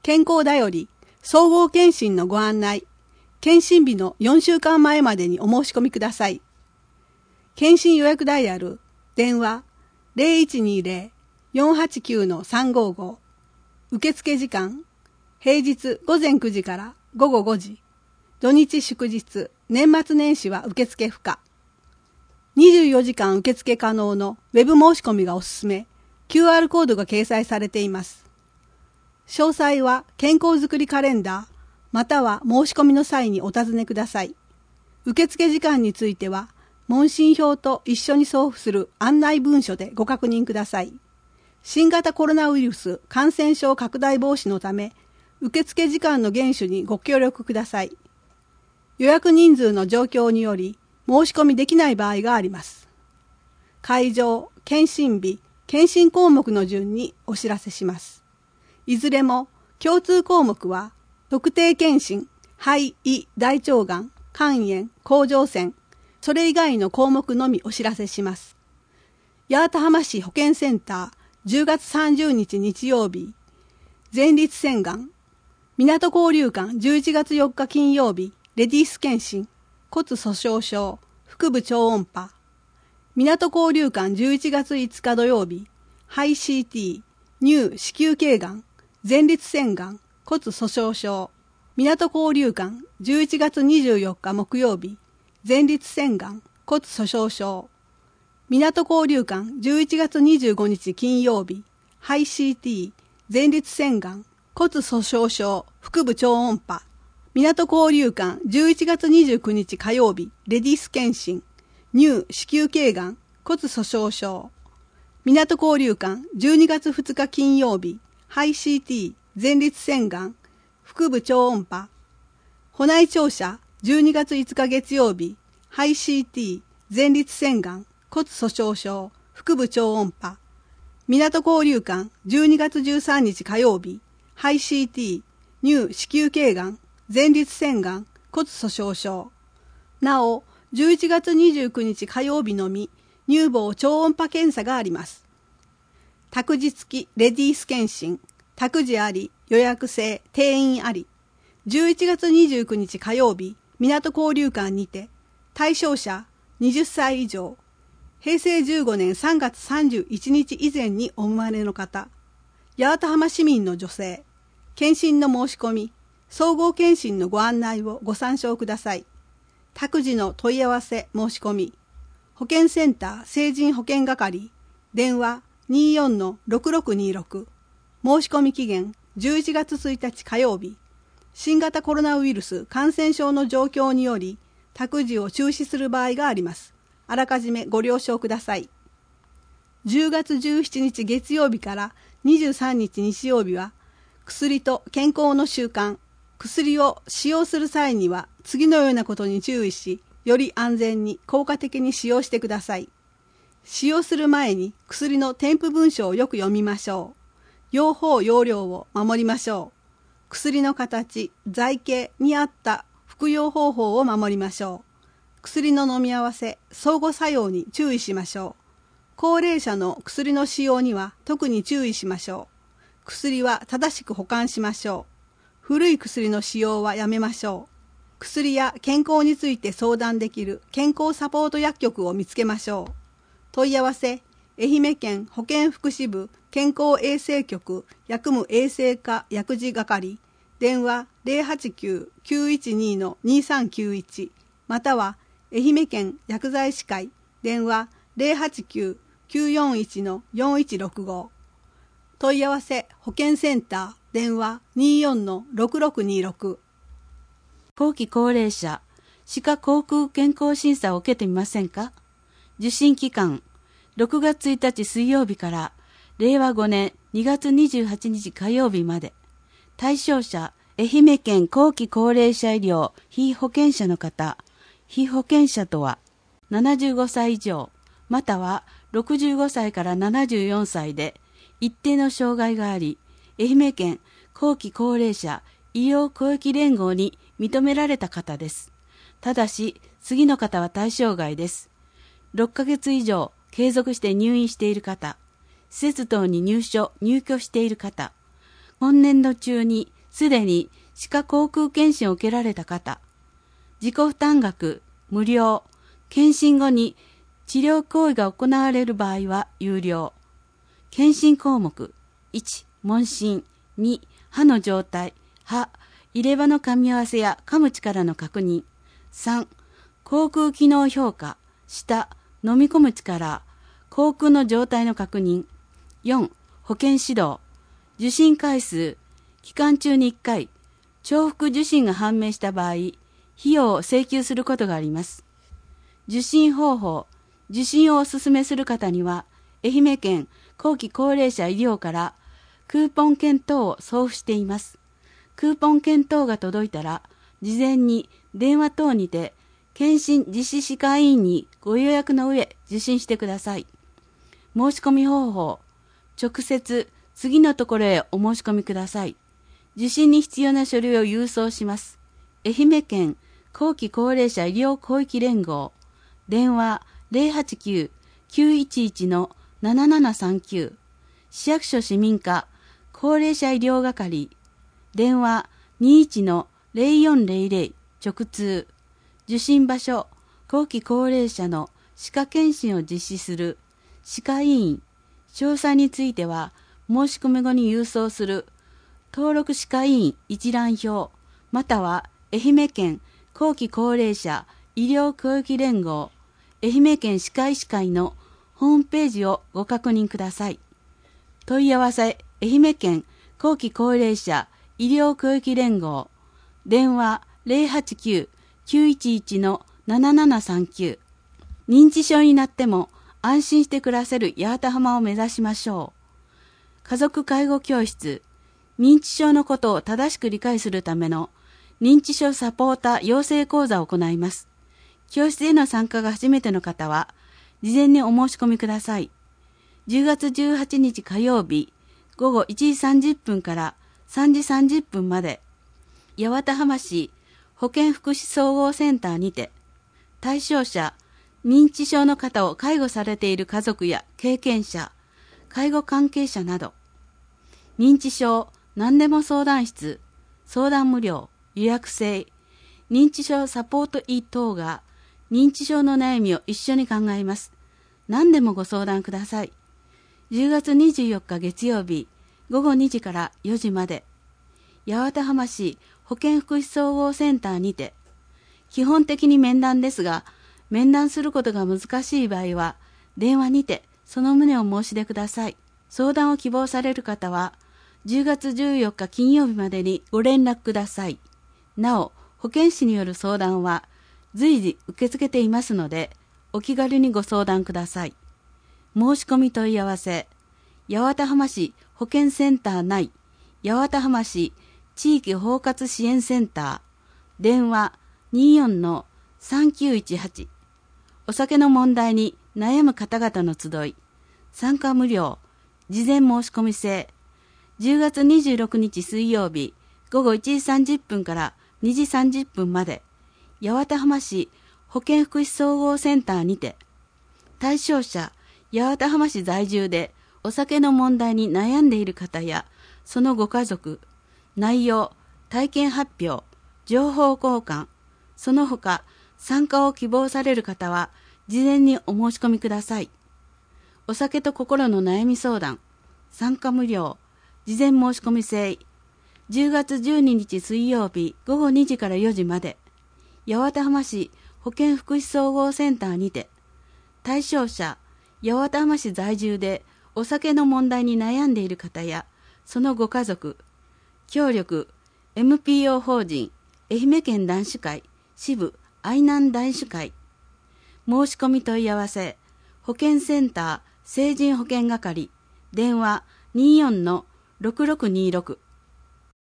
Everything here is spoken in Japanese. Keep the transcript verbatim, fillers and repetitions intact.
健康だより総合検診のご案内、検診日のよんしゅうかんまえまでにお申し込みください。検診予約ダイヤル、電話 ゼロいちにゼロ よんはちきゅう さんごご。受付時間、平日午前くじから午後ごじ。土日祝日、年末年始は受付不可。にじゅうよじかん受付可能のウェブ申し込みがおすすめ、キューアール コードが掲載されています。詳細は健康づくりカレンダー、または申し込みの際にお尋ねください。受付時間については、問診票と一緒に送付する案内文書でご確認ください。新型コロナウイルス感染症拡大防止のため、受付時間の厳守にご協力ください。予約人数の状況により、申し込みできない場合があります。会場、検診日、検診項目の順にお知らせします。いずれも共通項目は、特定検診、肺、胃、大腸がん、肝炎、甲状腺、それ以外の項目のみお知らせします。八幡浜市保健センター、じゅうがつさんじゅうにち日曜日、前立腺がん、港交流館じゅういちがつよっか金曜日、レディース検診、骨粗鬆症、腹部超音波、港交流館じゅういちがついつか土曜日、肺 シーティー、乳子宮頸がん、前立腺がん、骨粗鬆症、港交流館じゅういちがつにじゅうよっか木曜日、前立腺がん、骨粗鬆症、港交流館じゅういちがつにじゅうごにち金曜日、肺 シーティー、前立腺がん、骨粗鬆症、腹部超音波、港交流館じゅういちがつにじゅうくにち火曜日、レディース検診、乳子宮頸がん、骨粗鬆症、港交流館じゅうにがつふつか金曜日、肺 シーティー、前立腺がん、腹部超音波、保内庁舎じゅうにがついつか月曜日、肺 シーティー、前立腺がん、骨粗鬆症、腹部超音波、港交流館じゅうにがつじゅうさんにち火曜日、肺 シーティー、乳子宮頸がん、前立腺がん、骨粗鬆症。なお、じゅういちがつにじゅうくにち火曜日のみ、乳房超音波検査があります。託児付きレディース検診、託児あり、予約制、定員あり。じゅういちがつにじゅうくにち火曜日、港交流館にて、対象者はたち以上、へいせいじゅうごねんさんがつさんじゅういちにち以前にお生まれの方、八幡浜市民の女性、検診の申し込み、総合検診のご案内をご参照ください。託児の問い合わせ申し込み、保健センター成人保健係、電話 にじゅうよんのろくろくにろく、申し込み期限じゅういちがつついたち火曜日、新型コロナウイルス感染症の状況により、託児を中止する場合があります。あらかじめご了承ください。じゅうがつじゅうしちにち月曜日からにじゅうさんにち日曜日は、薬と健康の習慣、薬を使用する際には次のようなことに注意し、より安全に効果的に使用してください。使用する前に薬の添付文書をよく読みましょう。用法用量を守りましょう。薬の形、剤形に合った服用方法を守りましょう。薬の飲み合わせ、相互作用に注意しましょう。高齢者の薬の使用には特に注意しましょう。薬は正しく保管しましょう。古い薬の使用はやめましょう。薬や健康について相談できる健康サポート薬局を見つけましょう。問い合わせ、愛媛県保健福祉部健康衛生局薬務衛生課薬事係、電話 ゼロはちきゅう きゅういちに にさんきゅういち、または愛媛県薬剤師会、電話 ゼロはちきゅう きゅうよんいち よんいちろくご、問い合わせ保健センター、電話 にじゅうよんのろくろくにろく。 後期高齢者、歯科口腔健康審査を受けてみませんか？受診期間、ろくがつついたち水曜日かられいわごねんにがつにじゅうはちにち火曜日まで。対象者、愛媛県後期高齢者医療被保険者の方。被保険者とは、ななじゅうごさい以上、またはろくじゅうごさいからななじゅうよんさいで、一定の障害があり、愛媛県後期高齢者医療公益連合に認められた方です。ただし、次の方は対象外です。ろっかげつ以上継続して入院している方、施設等に入所・入居している方、今年度中にすでに歯科口腔検診を受けられた方、自己負担額、無料、検診後に治療行為が行われる場合は有料。検診項目、いち、問診、に、歯の状態、歯、入れ歯の噛み合わせや噛む力の確認、さん、口腔機能評価、舌、飲み込む力、口腔の状態の確認、よん、保健指導、受診回数、期間中にいっかい、重複受診が判明した場合、費用を請求することがあります。受診方法、受診をお勧めする方には、愛媛県後期高齢者医療からクーポン券等を送付しています。クーポン券等が届いたら、事前に電話等にて、検診実施歯科医院にご予約の上受診してください。申し込み方法、直接次のところへお申し込みください。受診に必要な書類を郵送します。愛媛県後期高齢者医療広域連合、電話 ゼロはちきゅう きゅういちいち ななななさんきゅう、市役所市民課高齢者医療係、電話 にいちのゼロよんゼロゼロ 直通、受診場所、後期高齢者の歯科検診を実施する歯科医院、詳細については申し込み後に郵送する登録歯科医院一覧表、または愛媛県後期高齢者医療広域連合、愛媛県歯科医師会のホームページをご確認ください。問い合わせ、愛媛県後期高齢者医療広域連合、電話 ゼロはちきゅう きゅういちいち ななななさんきゅう。認知症になっても安心して暮らせる八幡浜を目指しましょう。家族介護教室、認知症のことを正しく理解するための認知症サポーター養成講座を行います。教室への参加が初めての方は、事前にお申し込みください。じゅうがつじゅうはちにち火曜日、午後いちじさんじゅっぷんからさんじさんじゅっぷんまで、八幡浜市保健福祉総合センターにて、対象者、認知症の方を介護されている家族や経験者、介護関係者など、認知症何でも相談室、相談無料、予約制、認知症サポート医等が認知症の悩みを一緒に考えます。何でもご相談ください。じゅうがつにじゅうよっか月曜日、午後にじからよじまで、八幡浜市保健福祉総合センターにて、基本的に面談ですが、面談することが難しい場合は、電話にてその旨を申し出ください。相談を希望される方は、じゅうがつじゅうよっか金曜日までにご連絡ください。なお、保健師による相談は随時受け付けていますので、お気軽にご相談ください。申し込み問い合わせ、八幡浜市保健センター内、八幡浜市地域包括支援センター、電話 にじゅうよんのさんきゅういちはち。お酒の問題に悩む方々の集い、参加無料、事前申し込み制、じゅうがつにじゅうろくにち水曜日、午後いちじさんじゅっぷんからにじさんじゅっぷんまで、八幡浜市保健福祉総合センターにて、対象者、八幡浜市在住でお酒の問題に悩んでいる方や、そのご家族、内容、体験発表、情報交換、その他、参加を希望される方は、事前にお申し込みください。お酒と心の悩み相談、参加無料、事前申し込み制、じゅうがつじゅうににち水曜日午後にじからよじまで、八幡浜市保健福祉総合センターにて、対象者、八幡浜市在住でお酒の問題に悩んでいる方や、そのご家族、協力、エムピーオー 法人、愛媛県男子会、支部、愛南男子会、申し込み問い合わせ、保健センター、成人保健係、電話 にじゅうよんのろくろくにじゅうろく。